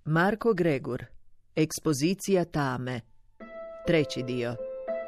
Marko Gregur, Ekspozicija tame, 3. dio.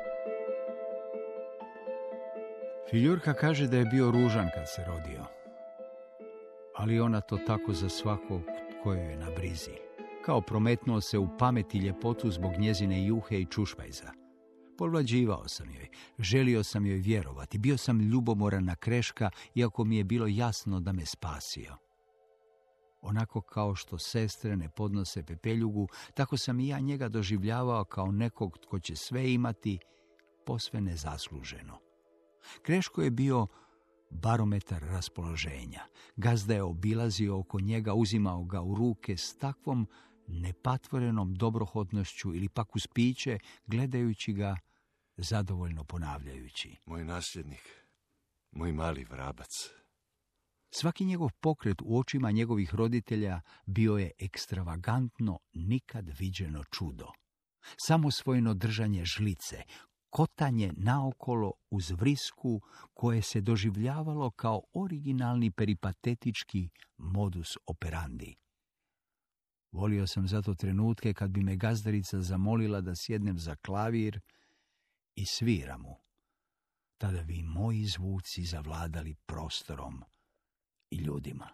Filjurka kaže da je bio ružan kad se rodio, ali ona to tako za svakog kojoj je na brizi. Kao prometnuo se u pamet i ljepotu zbog njezine juhe i čušpajza. Povlađivao sam joj, želio sam joj vjerovati, bio sam ljubomoran na Kreška, iako mi je bilo jasno da me spasio. Onako kao što sestre ne podnose pepeljugu, tako sam i ja njega doživljavao kao nekog tko će sve imati posve nezasluženo. Kreško je bio barometar raspoloženja. Gazda je obilazio oko njega, uzimao ga u ruke s takvom nepatvorenom dobrohodnošću ili pak uz piće, gledajući ga, zadovoljno ponavljajući: Moj nasljednik, moj mali vrabac. Svaki njegov pokret u očima njegovih roditelja bio je ekstravagantno, nikad viđeno čudo. Samosvojno držanje žlice, kotanje naokolo uz vrisku koje se doživljavalo kao originalni peripatetički modus operandi. Volio sam zato trenutke kad bi me gazdarica zamolila da sjednem za klavir i svira mu. Tada bi moji zvuci zavladali prostorom i ljudima.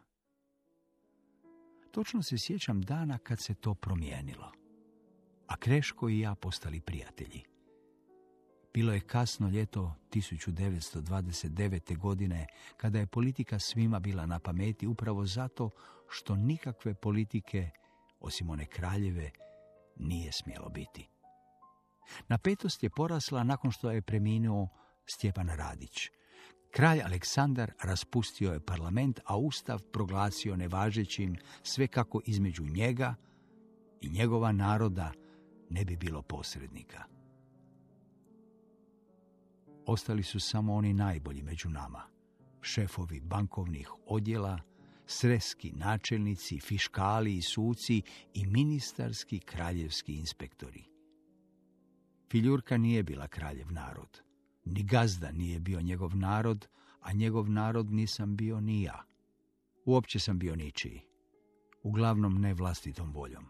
Točno se sjećam dana kad se to promijenilo, a Kreško i ja postali prijatelji. Bilo je kasno ljeto 1929. godine, kada je politika svima bila na pameti, upravo zato što nikakve politike, osim one kraljeve, nije smjelo biti. Napetost je porasla nakon što je preminuo Stjepan Radić. Kralj Aleksandar raspustio je parlament, a Ustav proglasio nevažećim, sve kako između njega i njegova naroda ne bi bilo posrednika. Ostali su samo oni najbolji među nama, šefovi bankovnih odjela, sreski načelnici, fiškali i suci i ministarski kraljevski inspektori. Filjurka nije bila kraljev narod, ni gazda nije bio njegov narod, a njegov narod nisam bio ni ja. Uopće sam bio ničiji, uglavnom ne vlastitom voljom.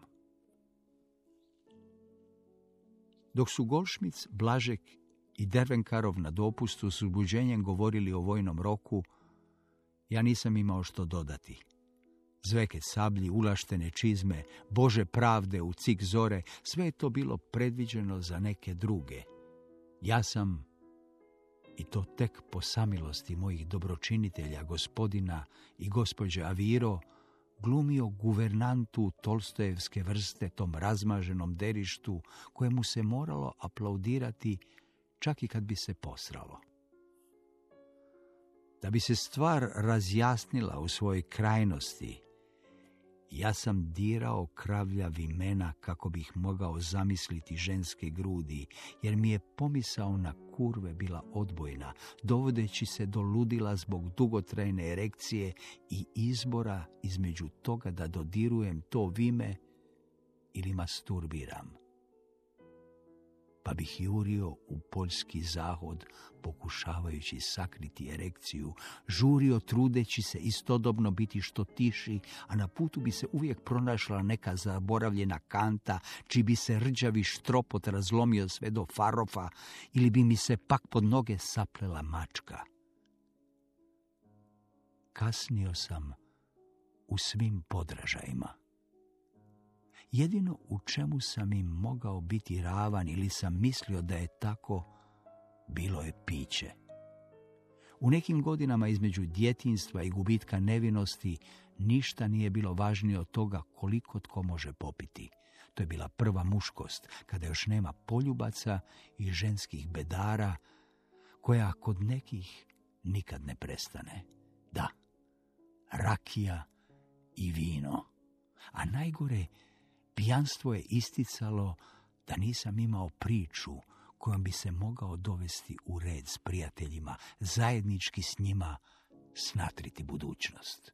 Dok su Goldschmidt, Blažek i Dervenkarov na dopustu s uzbuđenjem govorili o vojnom roku, ja nisam imao što dodati. Zveket sablji, ulaštene čizme, Bože pravde u cik zore, sve je to bilo predviđeno za neke druge. Ja sam, i to tek po samilosti mojih dobročinitelja, gospodina i gospođe Aviro, glumio guvernantu tolstojevske vrste tom razmaženom derištu kojemu se moralo aplaudirati čak i kad bi se posralo. Da bi se stvar razjasnila u svojoj krajnosti, ja sam dirao kravlja vimena kako bih mogao zamisliti ženske grudi, jer mi je pomisao na kurve bila odbojna, dovodeći se do ludila zbog dugotrajne erekcije i izbora između toga da dodirujem to vime ili masturbiram. Pa bih jurio u poljski zahod, pokušavajući sakriti erekciju, žurio trudeći se istodobno biti što tiši, a na putu bi se uvijek pronašla neka zaboravljena kanta, čiji bi se rđavi štropot razlomio sve do farofa, ili bi mi se pak pod noge saplela mačka. Kasnio sam u svim podražajima. Jedino u čemu sam im mogao biti ravan ili sam mislio da je tako, bilo je piće. U nekim godinama između djetinjstva i gubitka nevinosti ništa nije bilo važnije od toga koliko tko može popiti. To je bila prva muškost, kada još nema poljubaca i ženskih bedara, koja kod nekih nikad ne prestane. Da, rakija i vino. A najgore, pijanstvo je isticalo da nisam imao priču kojom bi se mogao dovesti u red s prijateljima, zajednički s njima snatriti budućnost.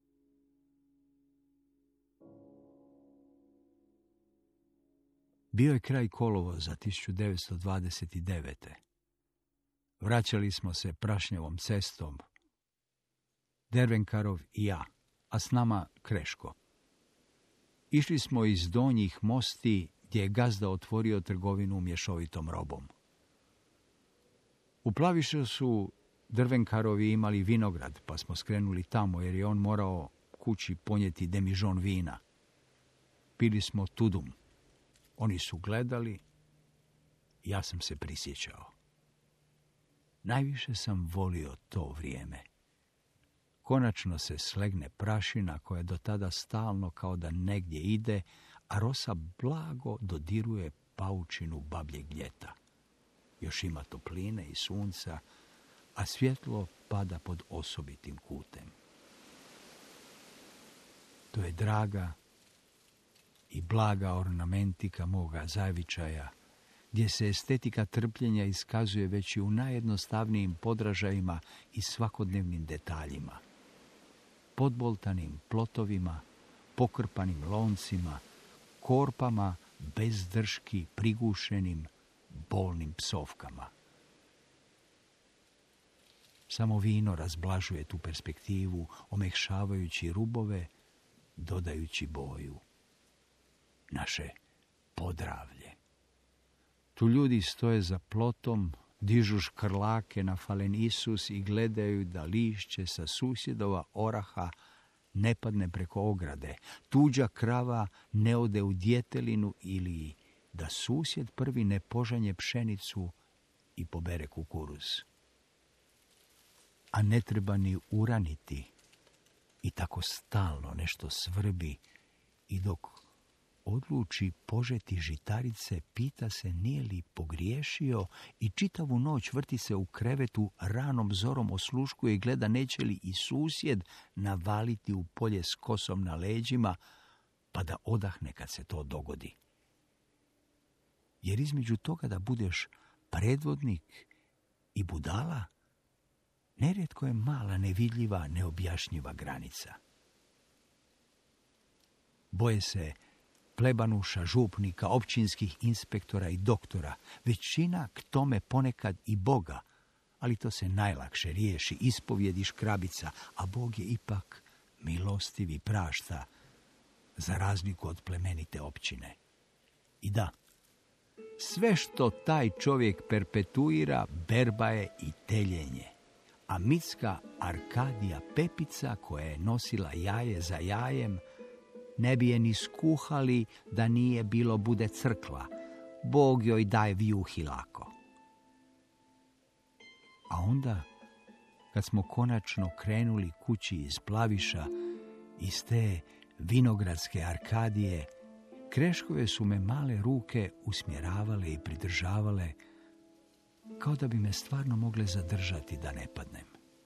Bio je kraj kolovoza 1929. Vraćali smo se prašnjavom cestom, Dervenkarov i ja, a s nama Kreško. Išli smo iz Donjih Mosti, gdje je gazda otvorio trgovinu mješovitom robom. U Plavišu su Drvenkarovi imali vinograd, pa smo skrenuli tamo, jer je on morao kući ponijeti demižon vina. Pili smo tudum. Oni su gledali, ja sam se prisjećao. Najviše sam volio to vrijeme. Konačno se slegne prašina koja do tada stalno kao da negdje ide, a rosa blago dodiruje paučinu babljeg ljeta. Još ima topline i sunca, a svjetlo pada pod osobitim kutem. To je draga i blaga ornamentika moga zavičaja, gdje se estetika trpljenja iskazuje već i u najjednostavnijim podražajima i svakodnevnim detaljima. Podboltanim plotovima, pokrpanim loncima, korpama bez drški prigušenim bolnim psovkama. Samo vino razblažuje tu perspektivu, omekšavajući rubove, dodajući boju. Naše Podravlje. Tu ljudi stoje za plotom, dižu škrlake na falen Isus i gledaju da lišće sa susjedova oraha ne padne preko ograde, tuđa krava ne ode u djetelinu ili da susjed prvi ne požanje pšenicu i pobere kukuruz. A ne treba ni uraniti i tako stalno nešto svrbi i dok odluči požeti žitarice, pita se nije li pogriješio i čitavu noć vrti se u krevetu, ranom zorom osluškuje i gleda neće li i susjed navaliti u polje s kosom na leđima, pa da odahne kad se to dogodi. Jer između toga da budeš predvodnik i budala, nerijetko je mala, nevidljiva, neobjašnjiva granica. Boje se plebanuša, župnika, općinskih inspektora i doktora, većina k tome ponekad i Boga, ali to se najlakše riješi, ispovjedi škrabica, a Bog je ipak milostiv i prašta, za razliku od plemenite općine. I da, sve što taj čovjek perpetuira, berba je i teljenje. A mitska Arkadija Pepica, koja je nosila jaje za jajem, ne bi je ni skuhali da nije bilo bude crkla. Bog joj daje vijuhi lako. A onda, kad smo konačno krenuli kući iz Plaviša, iz te vinogradske Arkadije, Kreškove su me male ruke usmjeravale i pridržavale, kao da bi me stvarno mogle zadržati da ne padnem.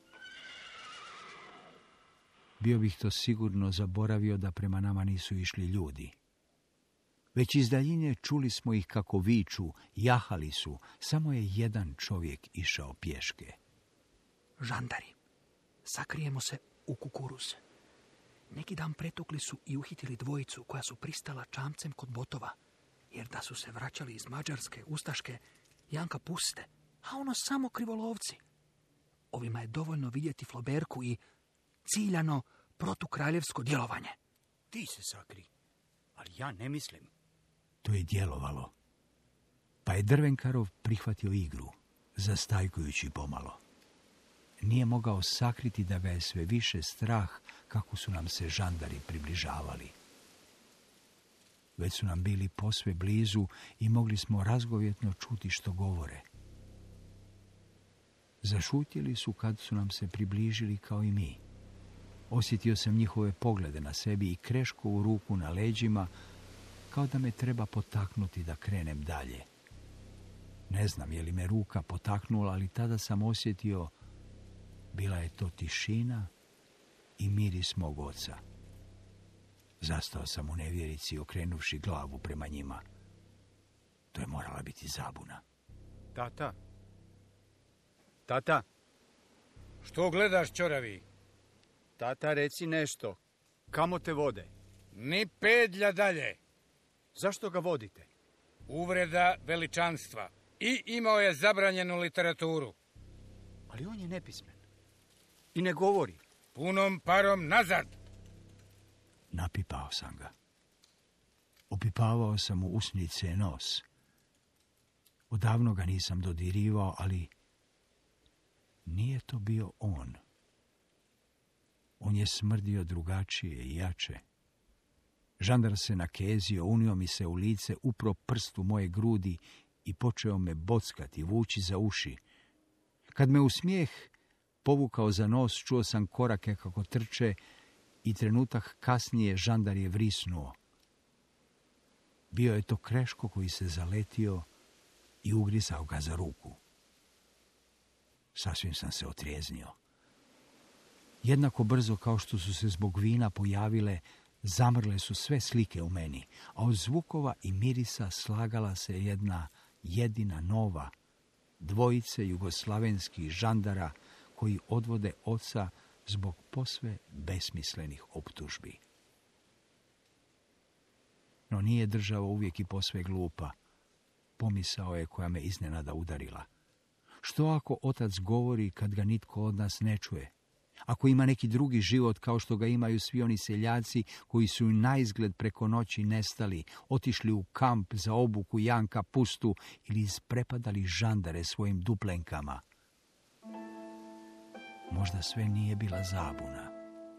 Bio bih to sigurno zaboravio da prema nama nisu išli ljudi. Već iz daljine čuli smo ih kako viču, jahali su, samo je jedan čovjek išao pješke. Žandari, sakrijemo se u kukuruz. Neki dan pretukli su i uhitili dvojicu koja su pristala čamcem kod Botova, jer da su se vraćali iz Mađarske, Ustaške, Janka puste, a ono samo krivolovci. Ovima je dovoljno vidjeti floberku i ciljano protukraljevsko djelovanje. Ti se sakri, ali ja ne mislim. To je djelovalo. Pa je Drvenkarov prihvatio igru, zastajkujući pomalo. Nije mogao sakriti da ga je sve više strah kako su nam se žandari približavali. Već su nam bili posve blizu i mogli smo razgovjetno čuti što govore. Zašutjeli su kad su nam se približili kao i mi. Osjetio sam njihove poglede na sebi i Kreškovu ruku na leđima, kao da me treba potaknuti da krenem dalje. Ne znam je li me ruka potaknula, ali tada sam osjetio, bila je to tišina i miris mog oca. Zastao sam u nevjerici, okrenuvši glavu prema njima. To je morala biti zabuna. Tata? Tata? Što gledaš, ćoravi? Tata, reci nešto. Kamo te vode? Ni pedlja dalje. Zašto ga vodite? Uvreda veličanstva. I imao je zabranjenu literaturu. Ali on je nepismen. I ne govori. Punom parom nazad. Napipao sam ga. Opipavao sam mu usnice i nos. Odavno ga nisam dodirivao, ali nije to bio on. On je smrdio drugačije i jače. Žandar se nakezio, unio mi se u lice, upro prst u moje grudi i počeo me bockati, vući za uši. Kad me u smijeh povukao za nos, čuo sam korake kako trče i trenutak kasnije žandar je vrisnuo. Bio je to Kreško koji se zaletio i ugrizao ga za ruku. Sasvim sam se otrijeznio. Jednako brzo kao što su se zbog vina pojavile, zamrle su sve slike u meni, a od zvukova i mirisa slagala se jedna jedina nova, dvojice jugoslavenskih žandara koji odvode oca zbog posve besmislenih optužbi. No nije država uvijek i posve glupa, pomisao je koja me iznenada udarila. Što ako otac govori kad ga nitko od nas ne čuje? Ako ima neki drugi život kao što ga imaju svi oni seljaci koji su naizgled preko noći nestali, otišli u kamp za obuku Janka Pustu ili isprepadali žandare svojim duplenkama. Možda sve nije bila zabuna.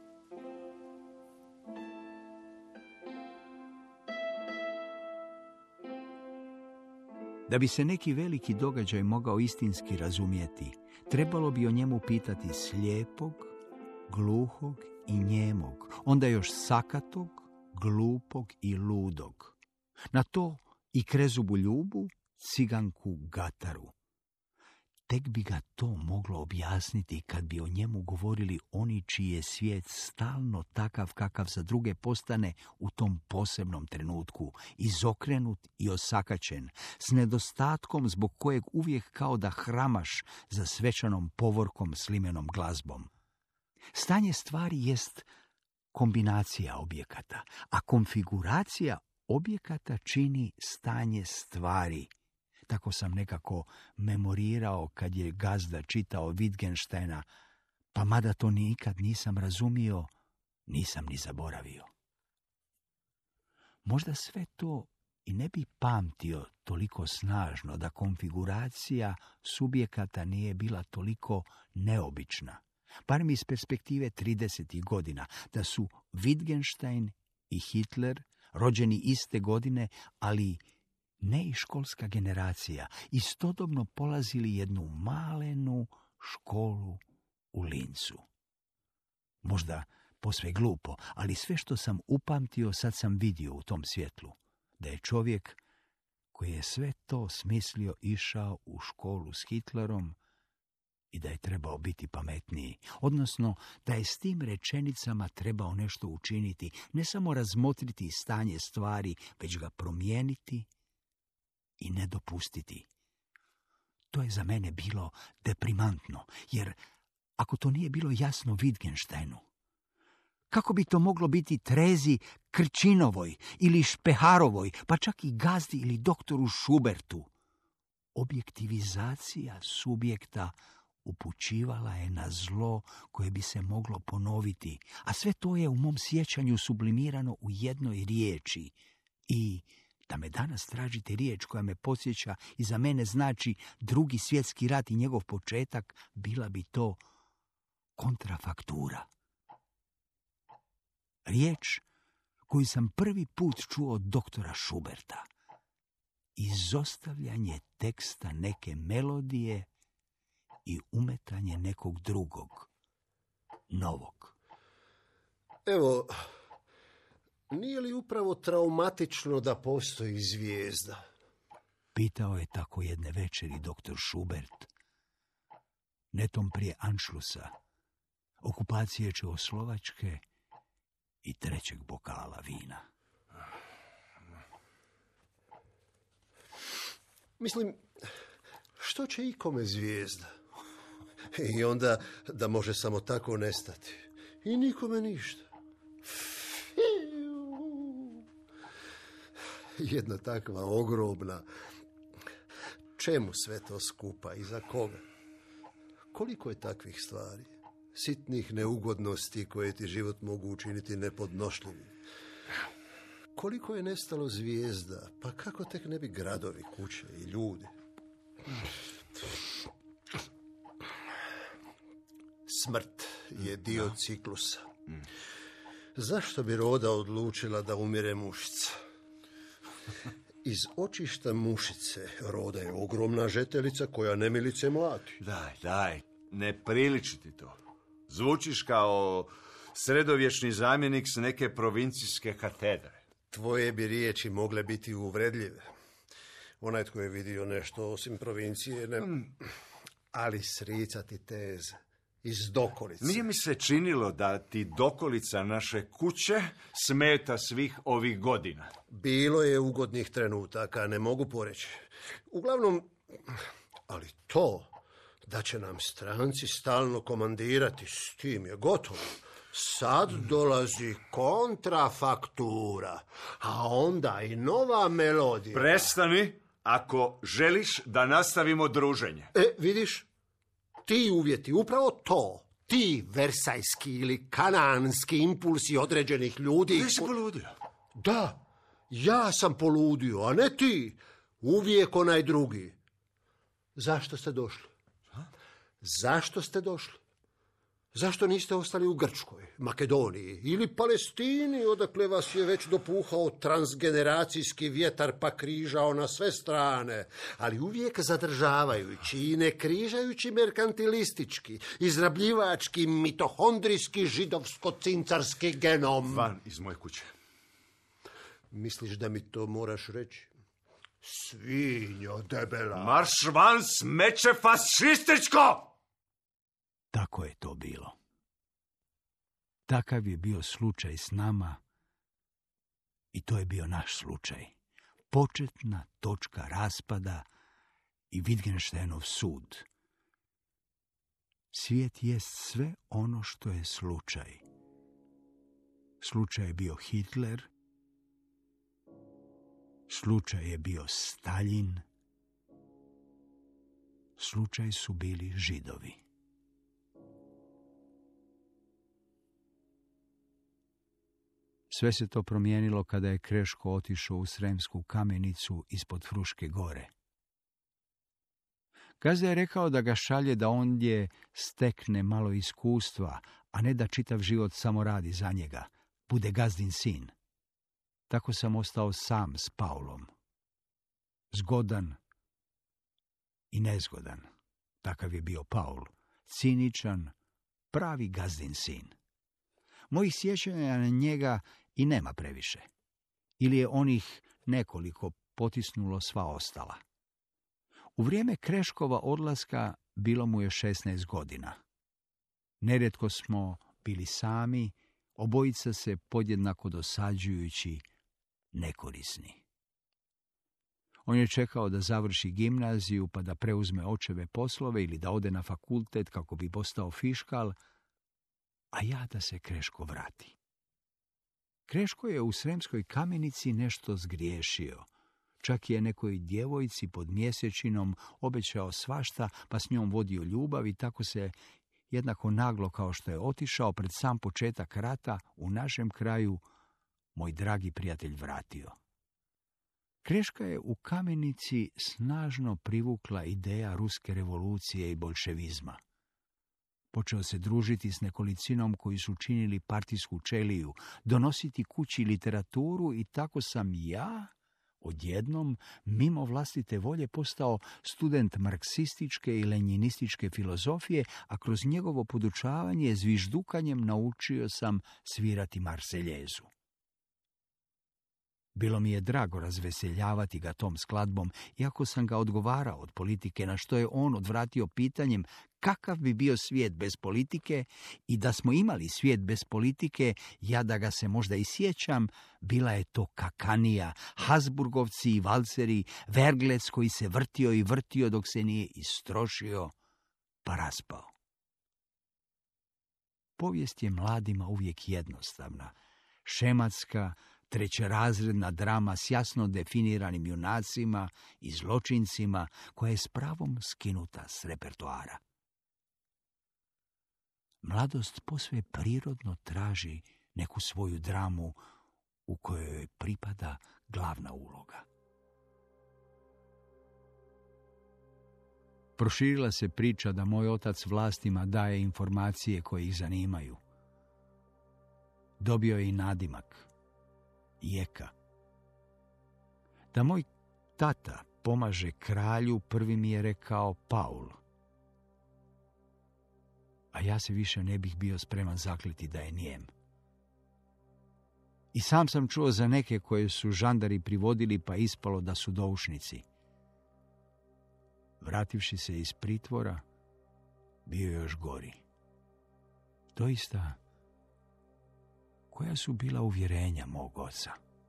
Da bi se neki veliki događaj mogao istinski razumjeti, trebalo bi o njemu pitati slijepog, gluhog i njemog, onda još sakatog, glupog i ludog. Na to i krezubu Ljubu, ciganku Gataru. Tek bi ga to moglo objasniti kad bi o njemu govorili oni čiji je svijet stalno takav kakav za druge postane u tom posebnom trenutku, izokrenut i osakaćen, s nedostatkom zbog kojeg uvijek kao da hramaš za svečanom povorkom s limenom glazbom. Stanje stvari jest kombinacija objekata, a konfiguracija objekata čini stanje stvari. Tako sam nekako memorirao kad je gazda čitao Wittgensteina, pa mada to nikad nisam razumio, nisam ni zaboravio. Možda sve to i ne bi pamtio toliko snažno da konfiguracija subjekata nije bila toliko neobična, bar mi iz perspektive 30. godina, da su Wittgenstein i Hitler rođeni iste godine, ali ne i školska generacija, istodobno polazili jednu malenu školu u Lincu. Možda posve glupo, ali sve što sam upamtio sad sam vidio u tom svjetlu, da je čovjek koji je sve to smislio išao u školu s Hitlerom i da je trebao biti pametniji, odnosno da je s tim rečenicama trebao nešto učiniti, ne samo razmotriti stanje stvari, već ga promijeniti i ne dopustiti. To je za mene bilo deprimantno, jer ako to nije bilo jasno Wittgensteinu, kako bi to moglo biti Trezi Krčinovoj ili Špeharovoj, pa čak i gazdi ili doktoru Schubertu? Objektivizacija subjekta upućivala je na zlo koje bi se moglo ponoviti, a sve to je u mom sjećanju sublimirano u jednoj riječi. I da me danas tražite riječ koja me podsjeća i za mene znači Drugi svjetski rat i njegov početak, bila bi to kontrafaktura. Riječ koju sam prvi put čuo od doktora Schuberta. Izostavljanje teksta neke melodije i umetanje nekog drugog, novog. Evo, nije li upravo traumatično da postoji zvijezda? Pitao je tako jedne večeri doktor Schubert, netom prije Anšlusa, okupacije Čehoslovačke i trećeg bokala vina. Mislim, što će ikome zvijezda? I onda da može samo tako nestati. I nikome ništa. Jedna takva ogromna. Čemu sve to skupa i za koga? Koliko je takvih stvari? Sitnih neugodnosti koje ti život mogu učiniti nepodnošljivim. Ukoliko je nestalo zvijezda, pa kako tek ne bi gradovi, kuće i ljudi? Smrt je dio ciklusa. Zašto bi Roda odlučila da umire mušica? Iz očišta mušice Roda je ogromna žetelica koja nemilice mlati. Daj, ne priliči ti to. Zvučiš kao sredovječni zamjenik s neke provincijske katedre. Tvoje bi riječi mogle biti uvredljive. Onaj tko je vidio nešto osim provincije, ne... Ali sricati teze iz dokolice. Nije mi se činilo da ti dokolica naše kuće smeta svih ovih godina. Bilo je ugodnih trenutaka, ne mogu poreći. Uglavnom, ali to da će nam stranci stalno komandirati, s tim je gotovo. Sad dolazi kontrafaktura, a onda i nova melodija. Prestani ako želiš da nastavimo druženje. Vidiš, ti uvjeti, upravo to, ti versajski ili kananski impulsi određenih ljudi... Ti si poludio. Da, ja sam poludio, a ne ti. Uvijek onaj drugi. Zašto ste došli? Zašto ste došli? Zašto niste ostali u Grčkoj, Makedoniji ili Palestini, odakle vas je već dopuhao transgeneracijski vjetar pa križao na sve strane, ali uvijek zadržavajući i ne križajući merkantilistički, izrabljivački, mitohondrijski, židovsko-cincarski genom? Van iz moje kuće. Misliš da mi to moraš reći? Svinjo debela. Marš van, smeće fašističko! Tako je to bilo. Takav je bio slučaj s nama i to je bio naš slučaj. Početna točka raspada i Wittgensteinov sud. Svijet jest sve ono što je slučaj. Slučaj je bio Hitler, slučaj je bio Stalin, slučaj su bili Židovi. Sve se to promijenilo kada je Kreško otišao u Sremsku Kamenicu ispod Fruške gore. Gazda je rekao da ga šalje da ondje stekne malo iskustva, a ne da čitav život samo radi za njega, bude gazdin sin. Tako sam ostao sam s Paulom. Zgodan i nezgodan. Takav je bio Paul. Ciničan, pravi gazdin sin. Mojih sjećanja na njega i nema previše. Ili je onih nekoliko potisnulo sva ostala. U vrijeme Kreškova odlaska bilo mu je 16 godina. Nerijetko smo bili sami, obojica se podjednako dosađujući, nekorisni. On je čekao da završi gimnaziju pa da preuzme očeve poslove ili da ode na fakultet kako bi postao fiškal, a ja da se Kreško vrati. Kreško je u Sremskoj Kamenici nešto zgriješio. Čak je nekoj djevojci pod mjesečinom obećao svašta, pa s njom vodio ljubav i tako se jednako naglo kao što je otišao pred sam početak rata u našem kraju moj dragi prijatelj vratio. Kreška je u Kamenici snažno privukla ideja ruske revolucije i bolševizma. Počeo se družiti s nekolicinom koji su činili partijsku čeliju, donositi kući literaturu i tako sam ja odjednom, mimo vlastite volje, postao student marksističke i lenjinističke filozofije, a kroz njegovo podučavanje zviždukanjem naučio sam svirati Marseljezu. Bilo mi je drago razveseljavati ga tom skladbom, iako sam ga odgovarao od politike, na što je on odvratio pitanjem kakav bi bio svijet bez politike i da smo imali svijet bez politike, ja da ga se možda i sjećam, bila je to kakanija, Habsburgovci i valceri, Verglec koji se vrtio i vrtio dok se nije istrošio pa raspao. Povijest je mladima uvijek jednostavna, šematska, trećerazredna drama s jasno definiranim junacima i zločincima koja je s pravom skinuta s repertoara. Mladost posve prirodno traži neku svoju dramu u kojoj joj pripada glavna uloga. Proširila se priča da moj otac vlastima daje informacije koje ih zanimaju. Dobio je i nadimak, Jeka. Da moj tata pomaže kralju, prvi mi je rekao Paul. A ja se više ne bih bio spreman zakleti da je nijem. I sam sam čuo za neke koje su žandari privodili, pa ispalo da su doušnici. Vrativši se iz pritvora, bio je još gori. Doista, koja su bila uvjerenja mog oca?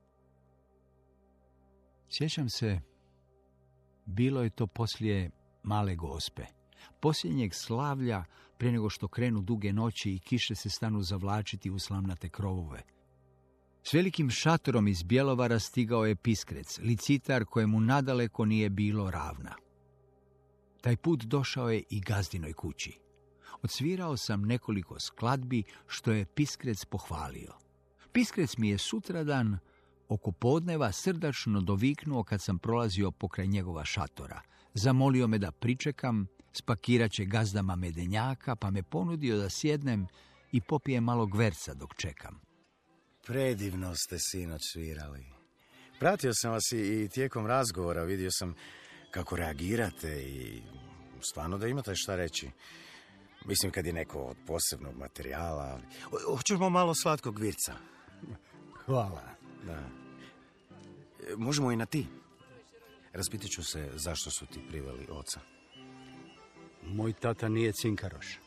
Sjećam se, bilo je to poslije Male Gospe, posljednjeg slavlja prije nego što krenu duge noći i kiše se stanu zavlačiti u slamnate krovove. S velikim šatorom iz Bjelovara stigao je Piskrec, licitar kojemu nadaleko nije bilo ravna. Taj put došao je i gazdinoj kući. Odsvirao sam nekoliko skladbi što je Piskrec pohvalio. Piskrec mi je sutradan oko podneva srdačno doviknuo kad sam prolazio pokraj njegova šatora. Zamolio me da pričekam, spakirat će gazdama medenjaka, pa me ponudio da sjednem i popijem malo gverca dok čekam. Predivno ste sinoć svirali. Pratio sam vas i tijekom razgovora, vidio sam kako reagirate i stvarno da imate šta reći. Mislim kad je neko od posebnog materijala. Hoćemo malo slatkog virca. Hvala. Da. Možemo i na ti. Raspitat ću se zašto su ti priveli oca. Moj tata nije cinkaroš.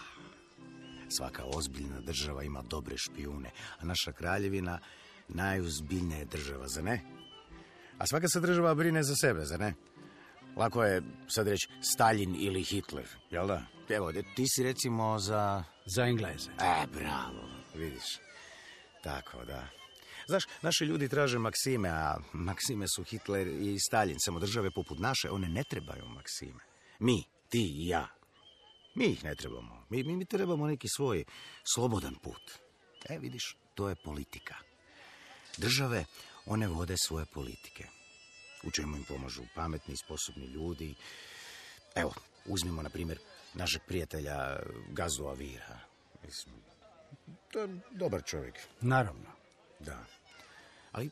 Svaka ozbiljna država ima dobre špijune, a naša kraljevina najozbiljnija je država, za ne? A svaka se država brine za sebe, za ne? Lako je sad reći Stalin ili Hitler, jel da? Evo, ti si recimo za... Za Engleze. Bravo, vidiš. Tako, da. Znaš, naši ljudi traže Maksime, a Maksime su Hitler i Stalin. Samo države poput naše, one ne trebaju Maksime. Mi, ti i ja. Mi ih ne trebamo. Mi trebamo neki svoj slobodan put. Vidiš, to je politika. Države, one vode svoje politike. U čemu im pomažu pametni i sposobni ljudi. Evo, uzmimo, na primjer, našeg prijatelja Gazdu Avira. Mislim, to je dobar čovjek. Naravno. Da. Ali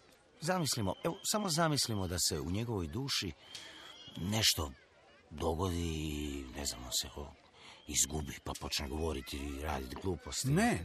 samo zamislimo da se u njegovoj duši nešto dogodi i, ne znam, on se izgubi pa počne govoriti i raditi gluposti. Ne.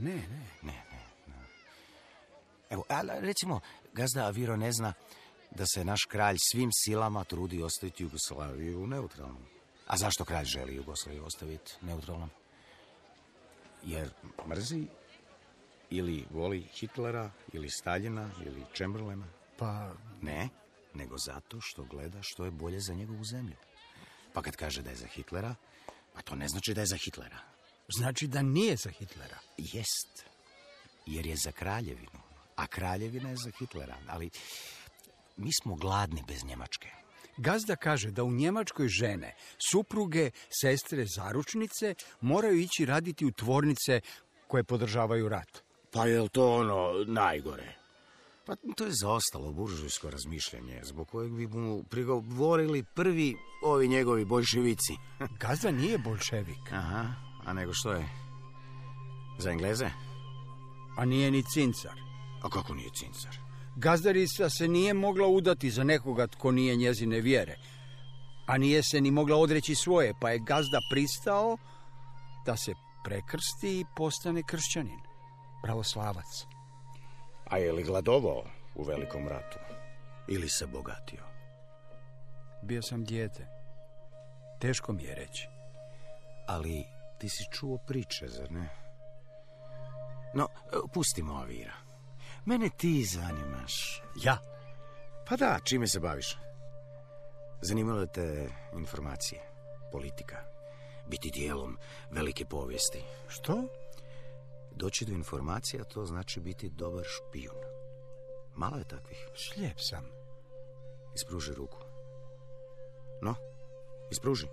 Evo, ali recimo, Gazda Aviro ne zna da se naš kralj svim silama trudi ostaviti Jugoslaviju neutralnom. A zašto kralj želi Jugoslaviju ostaviti neutralnom? Jer mrzi ili voli Hitlera, ili Staljina, ili Chamberlaina? Pa... Ne, nego zato što gleda što je bolje za njegovu zemlju. Pa kad kaže da je za Hitlera, pa to ne znači da je za Hitlera. Znači da nije za Hitlera. Jest, jer je za kraljevinu, a kraljevina je za Hitlera, ali mi smo gladni bez Njemačke. Gazda kaže da u Njemačkoj žene, supruge, sestre, zaručnice moraju ići raditi u tvornice koje podržavaju rat. Pa je li to najgore? Pa to je zaostalo buržujsko razmišljanje, zbog kojeg bi mu prigovorili prvi ovi njegovi boljševici. Gazda nije boljševik. Aha, a nego što je? Za Engleze? A nije ni cincar. A kako nije cincar? Gazdarica se nije mogla udati za nekoga tko nije njezine vjere, a nije se ni mogla odreći svoje, pa je Gazda pristao da se prekrsti i postane kršćanin, pravoslavac. A je li gladovao u velikom ratu? Ili se bogatio? Bio sam dijete. Teško mi je reći. Ali ti si čuo priče, zar ne? No, pustimo Avira. Mene ti zanimaš. Ja? Pa da, čime se baviš? Zanimalo te informacije, politika, biti dijelom velike povijesti. Što? Doći do informacija, to znači biti dobar špijun. Malo je takvih. Slijep sam. Ispruži ruku. No, ispruži.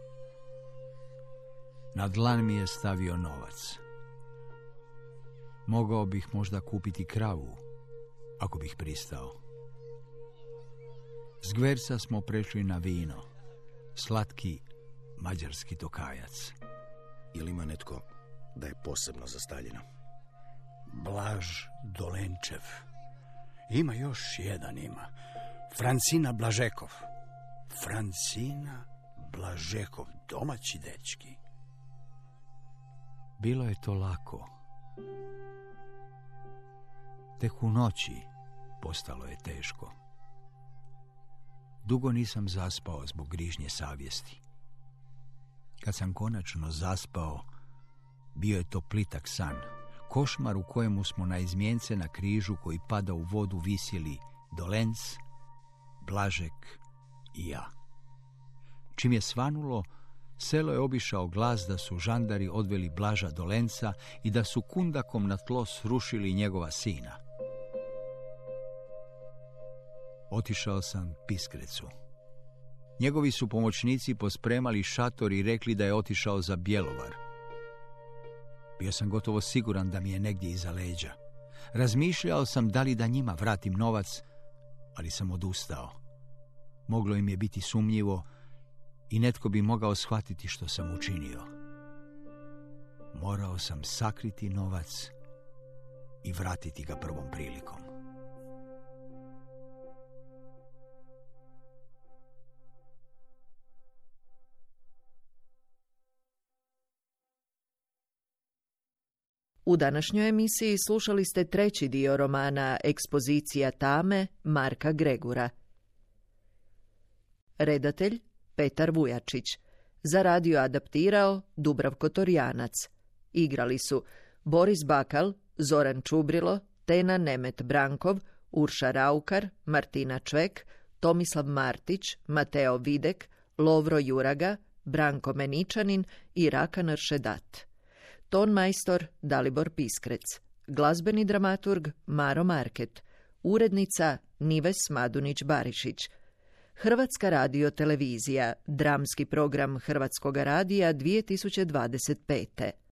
Na dlan mi je stavio novac. Mogao bih možda kupiti kravu, ako bih pristao. S Gverca smo prešli na vino, slatki mađarski tokajac. Jel ima netko da je posebno za Staljina? Blaž Dolenčev. Ima još jedan ima. Francina Blažekov. Francina Blažekov, domaći dečki. Bilo je to lako. Tek u noći postalo je teško. Dugo nisam zaspao zbog grižnje savjesti. Kad sam konačno zaspao, bio je to plitak san, košmar u kojemu smo na izmjence na križu koji pada u vodu visjeli Dolenc, Blažek i ja. Čim je svanulo, selo je obišao glas da su žandari odveli Blaža Dolenca i da su kundakom na tlo srušili njegova sina. Otišao sam Piskrecu. Njegovi su pomoćnici pospremali šator i rekli da je otišao za Bjelovar. Bio sam gotovo siguran da mi je negdje iza leđa. Razmišljao sam da li da njima vratim novac, ali sam odustao. Moglo im je biti sumnjivo i netko bi mogao shvatiti što sam učinio. Morao sam sakriti novac i vratiti ga prvom prilikom. U današnjoj emisiji slušali ste treći dio romana Ekspozicija tame Marka Gregura. Redatelj Petar Vujačić. Za radio adaptirao Dubravko Torjanac. Igrali su Boris Bakal, Zoran Čubrilo, Tena Nemet Brankov, Urša Raukar, Martina Čvek, Tomislav Martić, Mateo Videk, Lovro Juraga, Branko Meničanin i Rakan Aršedat. Tonmajstor Dalibor Piskrec. Glazbeni dramaturg Maro Market. Urednica Nives Madunić-Barišić. Hrvatska radiotelevizija. Dramski program Hrvatskoga radija 2025.